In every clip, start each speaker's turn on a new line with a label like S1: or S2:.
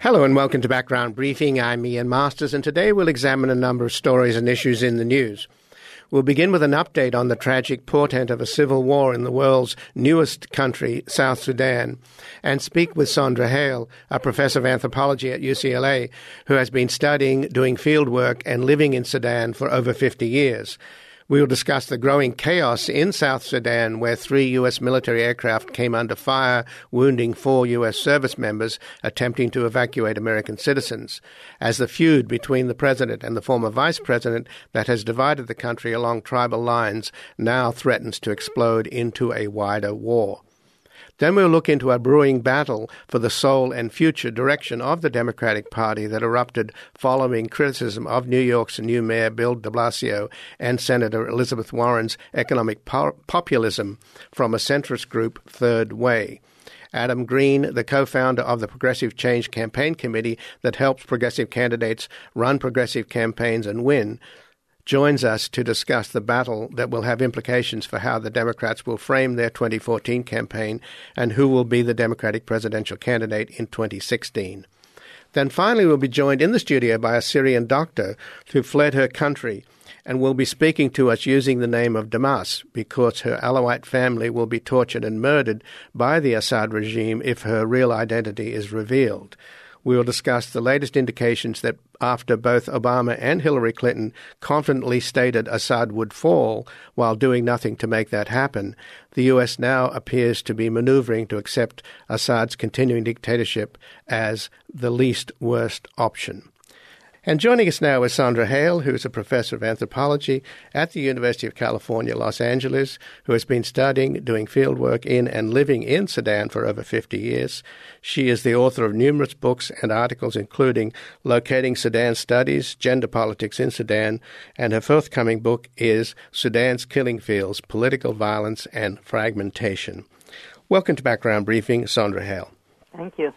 S1: Hello and welcome to Background Briefing. I'm Ian Masters, and today we'll examine a number of stories and issues in the news. We'll begin with an update on the tragic portent of a civil war in the world's newest country, South Sudan, and speak with Sondra Hale, a professor of anthropology at UCLA, who has been studying, doing field work, and living in Sudan for over 50 years. We will discuss the growing chaos in South Sudan, where 3 U.S. military aircraft came under fire, wounding 4 U.S. service members attempting to evacuate American citizens, as the feud between the president and the former vice president that has divided the country along tribal lines now threatens to explode into a wider war. Then we'll look into a brewing battle for the soul and future direction of the Democratic Party that erupted following criticism of New York's new mayor Bill de Blasio and Senator Elizabeth Warren's economic populism from a centrist group, Third Way. Adam Green, the co-founder of the Progressive Change Campaign Committee that helps progressive candidates run progressive campaigns and win, joins us to discuss the battle that will have implications for how the Democrats will frame their 2014 campaign and who will be the Democratic presidential candidate in 2016. Then finally we'll be joined in the studio by a Syrian doctor who fled her country and will be speaking to us using the name of Damas because her Alawite family will be tortured and murdered by the Assad regime if her real identity is revealed. We will discuss the latest indications that after both Obama and Hillary Clinton confidently stated Assad would fall while doing nothing to make that happen, the U.S. now appears to be maneuvering to accept Assad's continuing dictatorship as the least worst option. And joining us now is Sondra Hale, who is a professor of anthropology at the University of California, Los Angeles, who has been studying, doing fieldwork in and living in Sudan for over 50 years. She is the author of numerous books and articles, including Locating Sudan Studies, Gender Politics in Sudan, and her forthcoming book is Sudan's Killing Fields, Political Violence and Fragmentation. Welcome to Background Briefing, Sondra Hale.
S2: Thank you.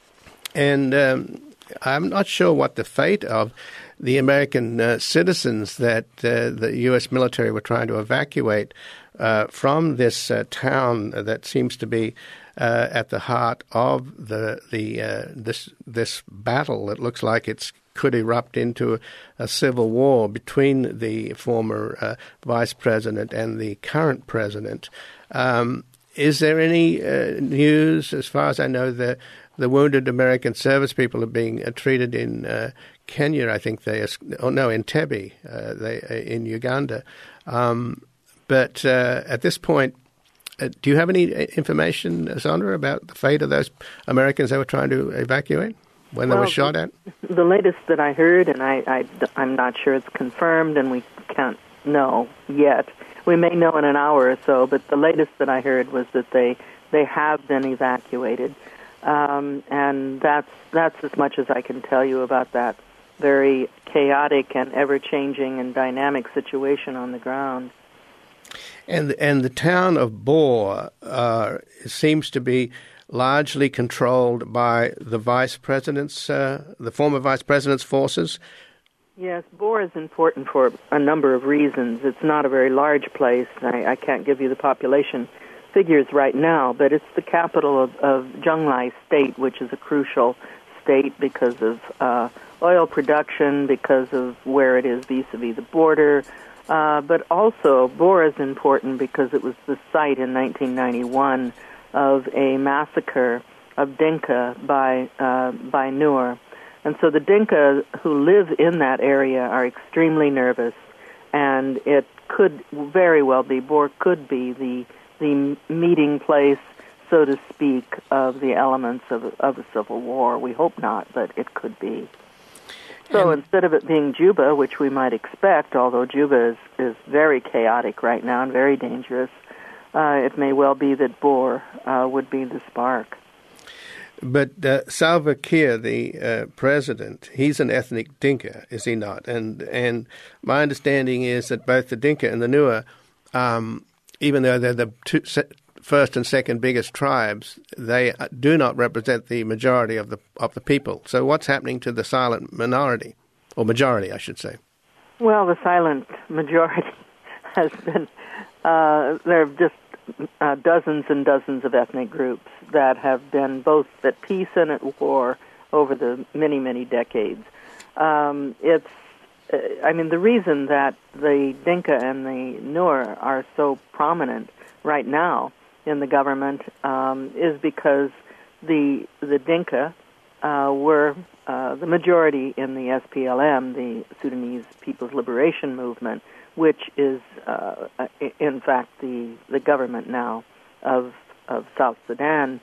S1: And I'm not sure what the fate of the American citizens that the U.S. military were trying to evacuate from this town that seems to be at the heart of this battle. It looks like it could erupt into a civil war between the former vice president and the current president. Is there any news? As far as I know, the wounded American service people are being treated in Kenya, I think in Entebbe, in Uganda. But at this point, do you have any information, Sondra, about the fate of those Americans they were trying to evacuate when they were shot at?
S2: The latest that I heard, and I'm not sure it's confirmed, and we can't know yet. We may know in an hour or so, but the latest that I heard was that they have been evacuated. And that's as much as I can tell you about that very chaotic and ever-changing and dynamic situation on the ground.
S1: And the town of Bor seems to be largely controlled by the the former vice president's forces.
S2: Yes, Bor is important for a number of reasons. It's not a very large place. I can't give you the population figures right now, but it's the capital of Jonglei State, which is a crucial state because of oil production, because of where it is vis-a-vis the border. But also, Bor is important because it was the site in 1991 of a massacre of Dinka by Nuer. And so the Dinka who live in that area are extremely nervous, and it could very well be, Bor could be the meeting place, so to speak, of the elements of a civil war. We hope not, but it could be. So instead of it being Juba, which we might expect, although Juba is very chaotic right now and very dangerous, it may well be that Bor would be the spark.
S1: But Salva Kiir, the president, he's an ethnic Dinka, is he not? And my understanding is that both the Dinka and the Nuer, even though they're the first and second biggest tribes, they do not represent the majority of the people. So what's happening to the silent minority, or majority, I should say?
S2: Well, the silent majority has been, there are just dozens and dozens of ethnic groups that have been both at peace and at war over the many, many decades. The reason that the Dinka and the Nuer are so prominent right now in the government is because the Dinka were the majority in the SPLM, the Sudanese People's Liberation Movement, which is, in fact, the government now of South Sudan,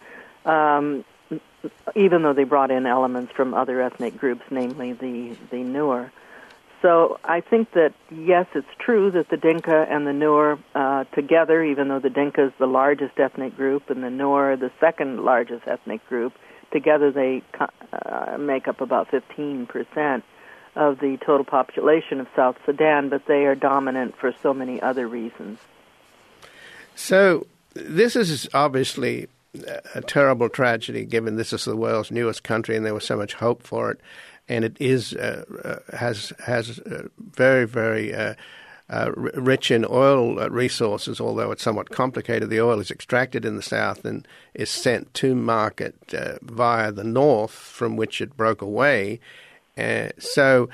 S2: even though they brought in elements from other ethnic groups, namely the Nuer. So I think that, yes, it's true that the Dinka and the Nuer together, even though the Dinka is the largest ethnic group and the Nuer the second largest ethnic group, together they make up about 15% of the total population of South Sudan, but they are dominant for so many other reasons.
S1: So this is obviously a terrible tragedy, given this is the world's newest country and there was so much hope for it. And it is has very, very rich in oil resources, although it's somewhat complicated. The oil is extracted in the south and is sent to market via the north, from which it broke away. What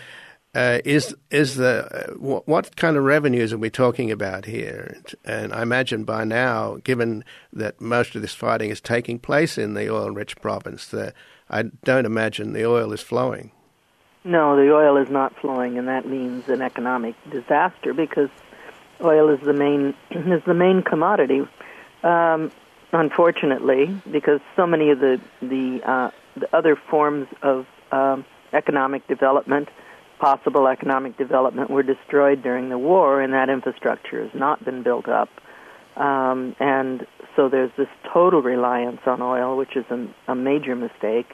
S1: kind of revenues are we talking about here? And I imagine by now, given that most of this fighting is taking place in the oil-rich province, I don't imagine the oil is flowing.
S2: No, the oil is not flowing, and that means an economic disaster because oil is the main commodity. Unfortunately, because so many of the other forms of economic development, possible economic development, were destroyed during the war, and that infrastructure has not been built up. And so there's this total reliance on oil, which is a major mistake.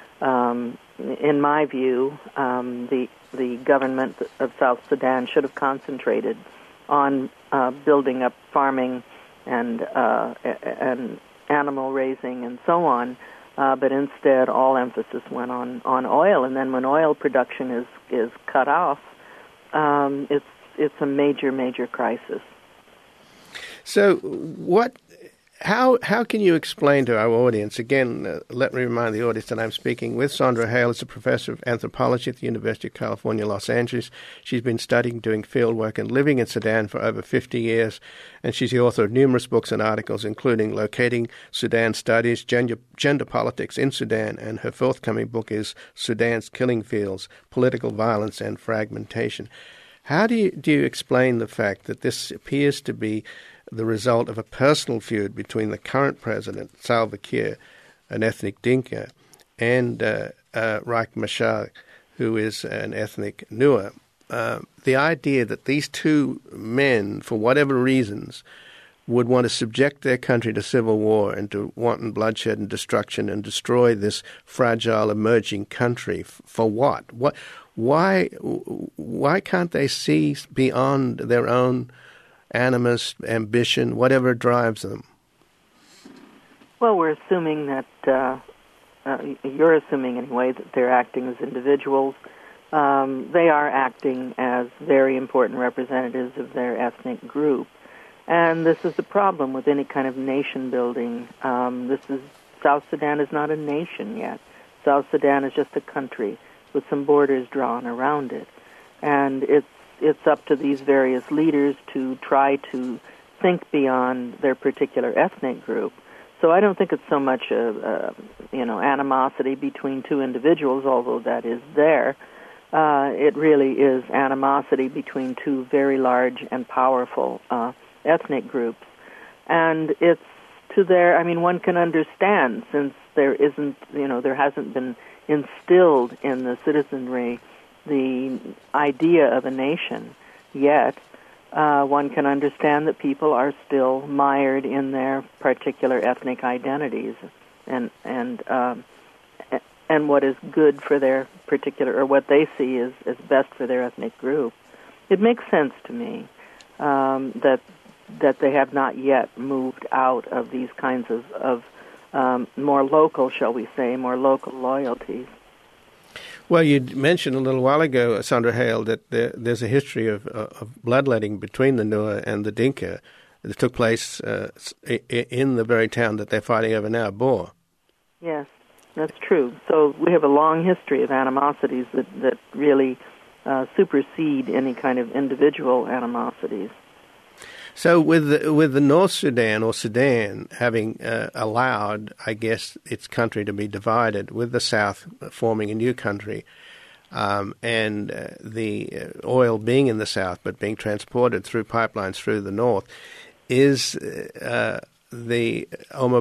S2: In my view, the government of South Sudan should have concentrated on building up farming and animal raising and so on, but instead all emphasis went on oil. And then when oil production is cut off, it's a major crisis.
S1: So How can you explain to our audience, again, let me remind the audience that I'm speaking with Sondra Hale, is a professor of anthropology at the University of California, Los Angeles. She's been studying, doing field work, and living in Sudan for over 50 years, and she's the author of numerous books and articles, including Locating Sudan Studies, Gender Politics in Sudan, and her forthcoming book is Sudan's Killing Fields, Political Violence and Fragmentation. How do you explain the fact that this appears to be the result of a personal feud between the current president, Salva Kiir, an ethnic Dinka, and Riek Machar, who is an ethnic Nuer? The idea that these two men, for whatever reasons, would want to subject their country to civil war and to wanton bloodshed and destruction and destroy this fragile emerging country, for what? Why can't they see beyond their own animus, ambition, whatever drives them?
S2: Well, we're assuming that, you're assuming anyway, that they're acting as individuals. They are acting as very important representatives of their ethnic group. And this is the problem with any kind of nation building. South Sudan is not a nation yet. South Sudan is just a country with some borders drawn around it. And it's up to these various leaders to try to think beyond their particular ethnic group. So I don't think it's so much animosity between two individuals, although that is there. It really is animosity between two very large and powerful ethnic groups. And it's one can understand, since there hasn't been instilled in the citizenry the idea of a nation yet, one can understand that people are still mired in their particular ethnic identities and what is good for their particular, or what they see as best for their ethnic group. It makes sense to me that they have not yet moved out of these kinds of more local, shall we say, more local loyalties.
S1: Well, you mentioned a little while ago, Sondra Hale, that there's a history of bloodletting between the Nuer and the Dinka that took place in the very town that they're fighting over now, Bor.
S2: Yes. That's true. So we have a long history of animosities that really supersede any kind of individual animosities.
S1: So with the North Sudan or Sudan having allowed, I guess, its country to be divided, with the South forming a new country, and the oil being in the South but being transported through pipelines through the North, is the Omar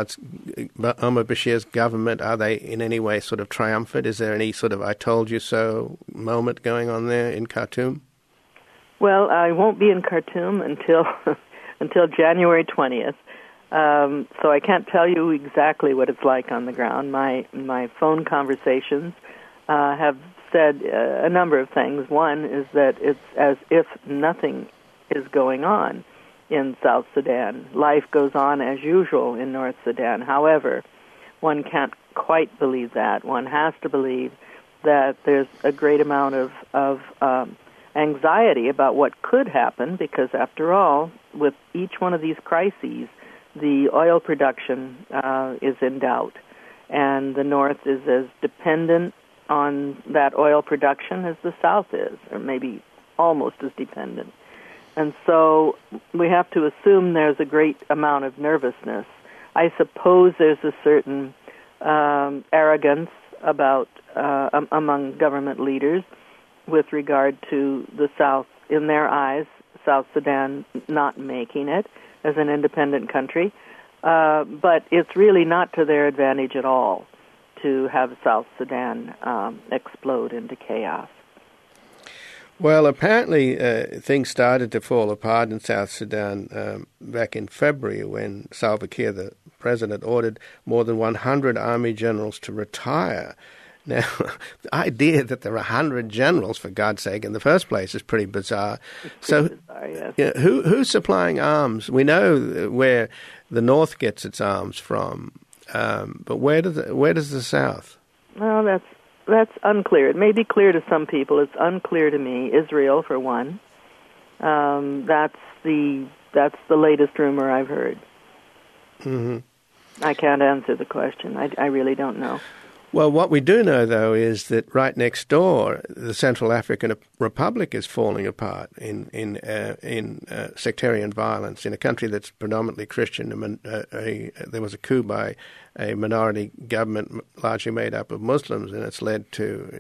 S1: Bashir's government, are they in any way sort of triumphant? Is there any sort of "I told you so" moment going on there in Khartoum?
S2: Well, I won't be in Khartoum until January 20th, so I can't tell you exactly what it's like on the ground. My phone conversations have said a number of things. One is that it's as if nothing is going on in South Sudan. Life goes on as usual in North Sudan. However, one can't quite believe that. One has to believe that there's a great amount of anxiety about what could happen, because after all, with each one of these crises, the oil production is in doubt, and the North is as dependent on that oil production as the South is, or maybe almost as dependent. And so we have to assume there's a great amount of nervousness. I suppose there's a certain arrogance about among government leaders with regard to the South, in their eyes, South Sudan not making it as an independent country. But it's really not to their advantage at all to have South Sudan explode into chaos.
S1: Well, apparently things started to fall apart in South Sudan back in February when Salva Kiir, the president, ordered more than 100 army generals to retire. Now, the idea that there are 100 generals, for God's sake, in the first place is pretty bizarre.
S2: Bizarre, yes.
S1: You know, who's supplying arms? We know where the North gets its arms from, but where does the South?
S2: Well, that's unclear. It may be clear to some people. It's unclear to me. Israel, for one. That's the latest rumor I've heard.
S1: Mm-hmm.
S2: I can't answer the question. I really don't know.
S1: Well, what we do know, though, is that right next door, the Central African Republic is falling apart in sectarian violence in a country that's predominantly Christian. There was a coup by a minority government largely made up of Muslims, and it's led to,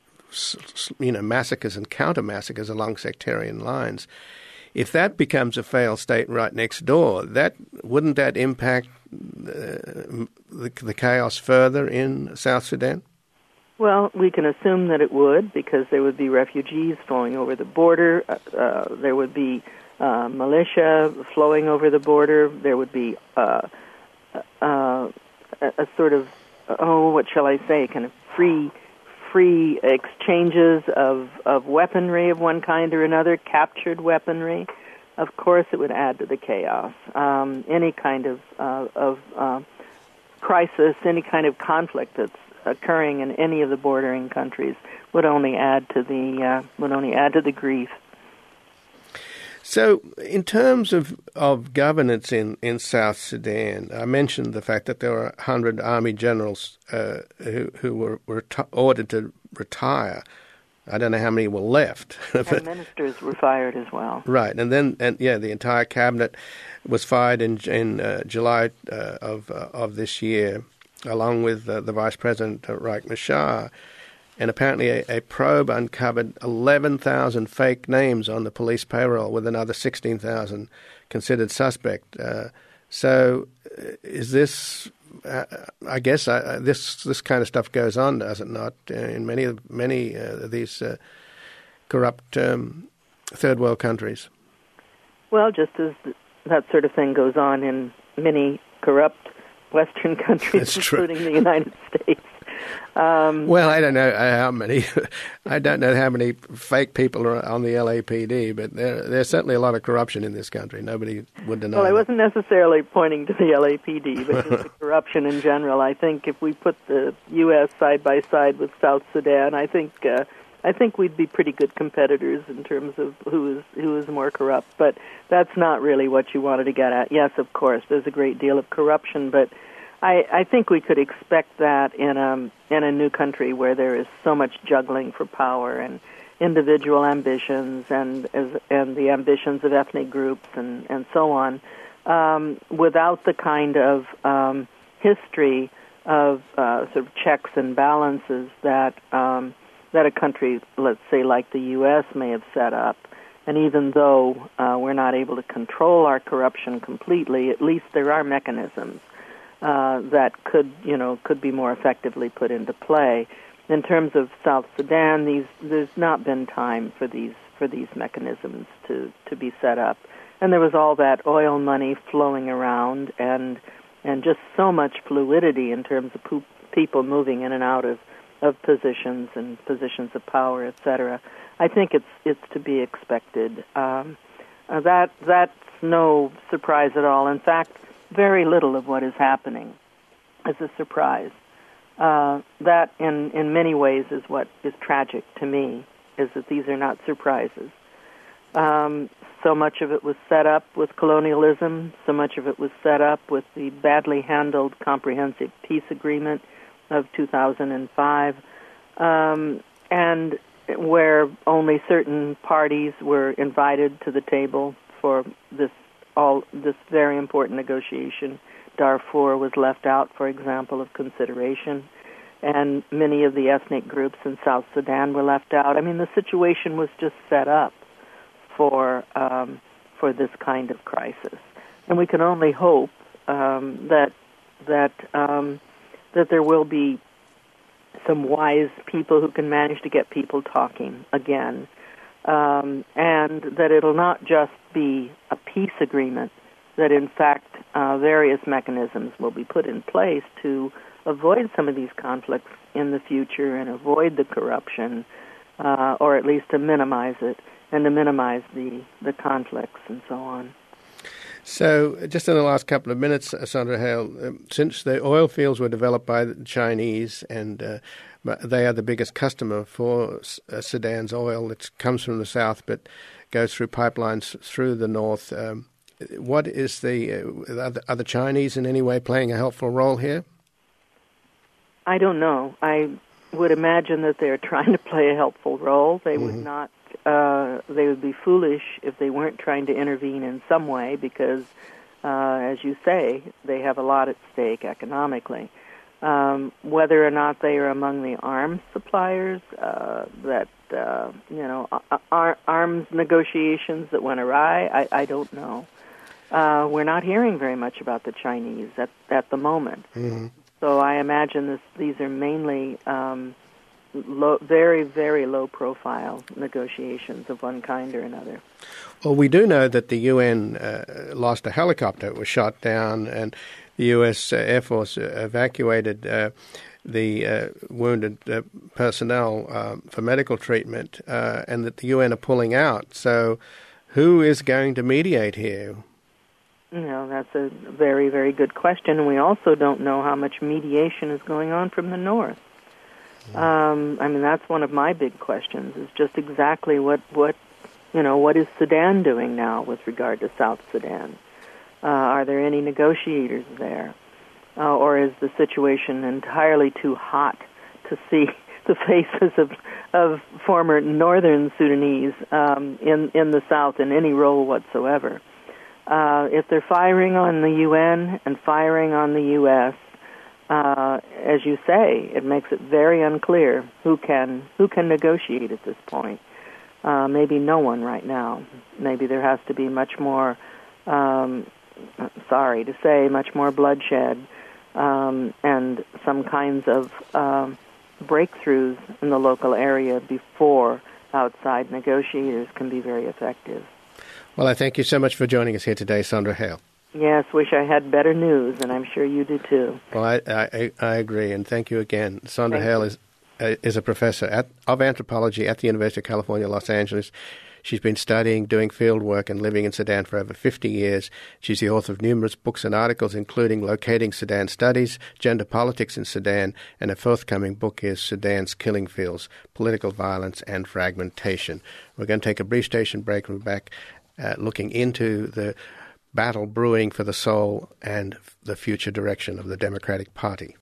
S1: massacres and counter-massacres along sectarian lines. If that becomes a failed state right next door, wouldn't that impact the chaos further in South Sudan?
S2: Well, we can assume that it would, because there would be refugees flowing over the border. There would be militia flowing over the border. There would be a sort of, what shall I say, kind of free exchanges of weaponry of one kind or another, captured weaponry. Of course, it would add to the chaos. Any kind of crisis, any kind of conflict that's occurring in any of the bordering countries would only add to the grief.
S1: So, in terms of governance in South Sudan, I mentioned the fact that there were 100 army generals who were ordered to retire. I don't know how many were left.
S2: And ministers were fired as well.
S1: Right, and the entire cabinet was fired in July of this year, along with the Vice President Riek Machar. And apparently a probe uncovered 11,000 fake names on the police payroll, with another 16,000 considered suspect. So is this, I guess, this kind of stuff goes on, does it not, in many of these corrupt third world countries?
S2: Well, just as that sort of thing goes on in many corrupt Western countries, including the United States.
S1: Well, I don't know how many. I don't know how many fake people are on the LAPD, but there's certainly a lot of corruption in this country. Nobody would deny.
S2: Well, I wasn't necessarily pointing to the LAPD, but just the corruption in general. I think if we put the U.S. side by side with South Sudan, I think we'd be pretty good competitors in terms of who is more corrupt. But that's not really what you wanted to get at. Yes, of course, there's a great deal of corruption, but I think we could expect that in a new country where there is so much juggling for power and individual ambitions and the ambitions of ethnic groups and so on, without the kind of history of sort of checks and balances that a country, let's say like the U.S., may have set up. And even though we're not able to control our corruption completely, at least there are mechanisms that could be more effectively put into play. In terms of South Sudan, there's not been time for these mechanisms to be set up. And there was all that oil money flowing around and just so much fluidity in terms of people moving in and out of positions and positions of power, etc. I think it's to be expected. That's no surprise at all. In fact, very little of what is happening is a surprise. That, in many ways, is what is tragic to me, is that these are not surprises. So much of it was set up with colonialism. So much of it was set up with the badly handled Comprehensive Peace Agreement of 2005, and where only certain parties were invited to the table for this very important negotiation. Darfur was left out, for example, of consideration, and many of the ethnic groups in South Sudan were left out. I mean, the situation was just set up for this kind of crisis, and we can only hope that there will be some wise people who can manage to get people talking again, and that it'll not just be a peace agreement, that in fact various mechanisms will be put in place to avoid some of these conflicts in the future and avoid the corruption, or at least to minimize it and to minimize the conflicts and so on.
S1: So, just in the last couple of minutes, Sandra Hale, since the oil fields were developed by the Chinese and they are the biggest customer for Sudan's oil, it comes from the south but goes through pipelines through the north. What is are the Chinese in any way playing a helpful role here?
S2: I don't know. I would imagine that they're trying to play a helpful role. They would not. They would be foolish if they weren't trying to intervene in some way, because, as you say, they have a lot at stake economically. Whether or not they are among the arms suppliers arms negotiations that went awry, I don't know. We're not hearing very much about the Chinese at the moment. Mm-hmm. So I imagine these are mainly very, very low-profile negotiations of one kind or another.
S1: Well, we do know that the UN lost a helicopter. It was shot down, and the U.S. Air Force evacuated the wounded personnel for medical treatment, and that the UN are pulling out. So who is going to mediate here?
S2: That's a very, very good question, and we also don't know how much mediation is going on from the north. That's one of my big questions, is just exactly what is Sudan doing now with regard to South Sudan? Are there any negotiators there? Or is the situation entirely too hot to see the faces of former northern Sudanese in the South in any role whatsoever? If they're firing on the UN and firing on the U.S., as you say, it makes it very unclear who can negotiate at this point. Maybe no one right now. Maybe there has to be much more, sorry to say, much more bloodshed and some kinds of breakthroughs in the local area before outside negotiators can be very effective.
S1: Well, I thank you so much for joining us here today, Sandra Hale.
S2: Yes, wish I had better news, and I'm sure you do too.
S1: Well, I agree, and thank you again. Sandra Hale is a professor of anthropology at the University of California, Los Angeles. She's been studying, doing field work, and living in Sudan for over 50 years. She's the author of numerous books and articles, including Locating Sudan Studies, Gender Politics in Sudan, and a forthcoming book is Sudan's Killing Fields, Political Violence and Fragmentation. We're going to take a brief station break, and we're back looking into the battle brewing for the soul and the future direction of the Democratic Party.